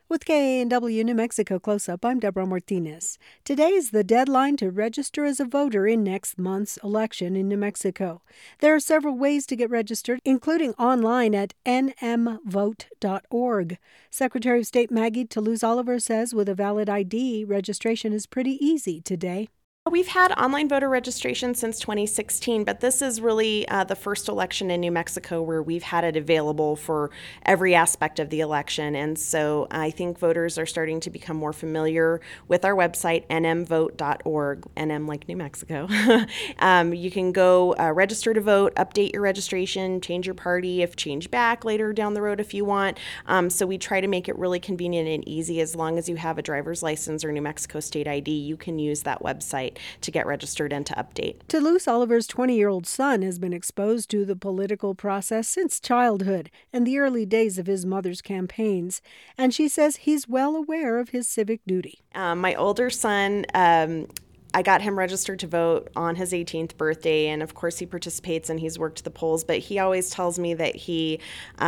With KANW New Mexico Close-Up, I'm Deborah Martinez. Today is the deadline to register as a voter in next month's election in New Mexico. There are several ways to get registered, including online at nmvote.org. Secretary of State Maggie Toulouse-Oliver says with a valid ID, registration is pretty easy today. We've had online voter registration since 2016, but this is really the first election in New Mexico where we've had it available for every aspect of the election. And so I think voters are starting to become more familiar with our website, nmvote.org, NM like New Mexico. You can go register to vote, update your registration, change your party, change back later down the road if you want. So we try to make it really convenient and easy. As long as you have a driver's license or New Mexico state ID, you can use that website to get registered and to update. Toulouse-Oliver's 20-year-old son has been exposed to the political process since childhood and the early days of his mother's campaigns, and she says he's well aware of his civic duty. My older son, I got him registered to vote on his 18th birthday, and of course he participates and he's worked the polls, but he always tells me that he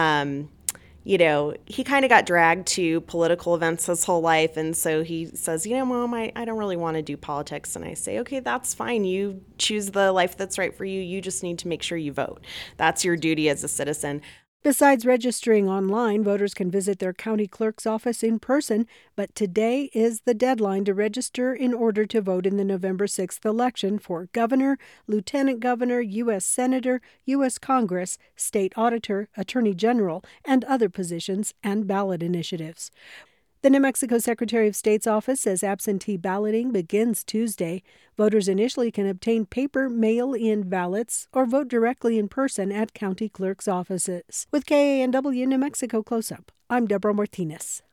kind of got dragged to political events his whole life. And so he says, Mom, I don't really want to do politics. And I say, okay, that's fine. You choose the life that's right for you. You just need to make sure you vote. That's your duty as a citizen. Besides registering online, voters can visit their county clerk's office in person, but today is the deadline to register in order to vote in the November 6th election for governor, lieutenant governor, U.S. senator, U.S. Congress, state auditor, attorney general, and other positions and ballot initiatives. The New Mexico Secretary of State's office says absentee balloting begins Tuesday. Voters initially can obtain paper mail-in ballots or vote directly in person at county clerk's offices. With KANW New Mexico Close-Up, I'm Deborah Martinez.